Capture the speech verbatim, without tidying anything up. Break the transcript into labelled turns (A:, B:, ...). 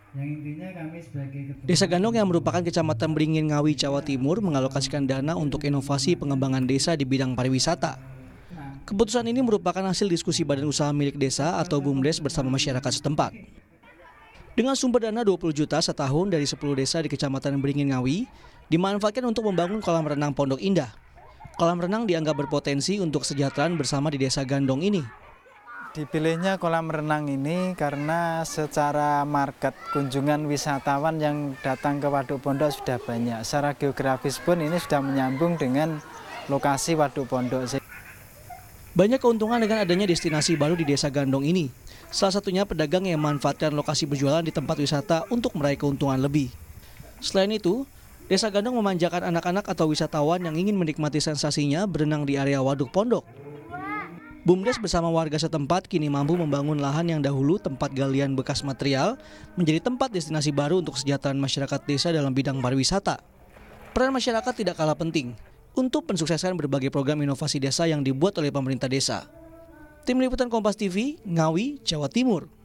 A: Yang intinya kami sebagai ketua
B: Desa Gandong yang merupakan Kecamatan Beringin Ngawi, Jawa Timur mengalokasikan dana untuk inovasi pengembangan desa di bidang pariwisata. Keputusan ini merupakan hasil diskusi badan usaha milik desa atau BUMDes bersama masyarakat setempat. Dengan sumber dana dua puluh juta setahun dari sepuluh desa di Kecamatan Beringin Ngawi, dimanfaatkan untuk membangun kolam renang Pondok Indah. Kolam renang dianggap berpotensi untuk kesejahteraan bersama di Desa Gandong ini.
C: Dipilihnya kolam renang ini karena secara market kunjungan wisatawan yang datang ke Waduk Pondok sudah banyak. Secara geografis pun ini sudah menyambung dengan lokasi Waduk Pondok.
B: Banyak keuntungan dengan adanya destinasi baru di Desa Gandong ini. Salah satunya pedagang yang memanfaatkan lokasi berjualan di tempat wisata untuk meraih keuntungan lebih. Selain itu, Desa Gandong memanjakan anak-anak atau wisatawan yang ingin menikmati sensasinya berenang di area Waduk Pondok. BUMDes bersama warga setempat kini mampu membangun lahan yang dahulu tempat galian bekas material menjadi tempat destinasi baru untuk kesejahteraan masyarakat desa dalam bidang pariwisata. Peran masyarakat tidak kalah penting untuk mensuksesan berbagai program inovasi desa yang dibuat oleh pemerintah desa. Tim Liputan Kompas T V, Ngawi, Jawa Timur.